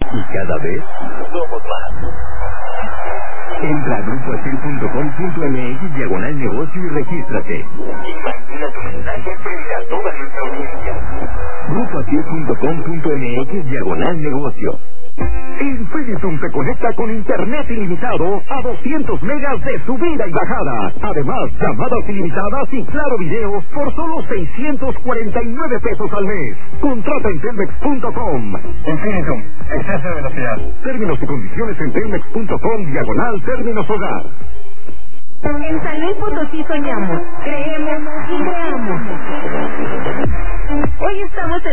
y cada vez somos más. Entra a grupoacil.com.mx/negocio y regístrate. Imagina tu mensaje frente a toda nuestra audiencia. grupoacil.com.mx/negocio. Infinitum te conecta con internet ilimitado a 200 megas de subida y bajada. Además, llamadas ilimitadas y claro video por solo 649 pesos al mes. Contrata en telmex.com. Infinitum, exceso de velocidad. Términos y condiciones en telmex.com/términos hogar. En San Luis Potosí soñamos, creemos y creamos. Hoy estamos en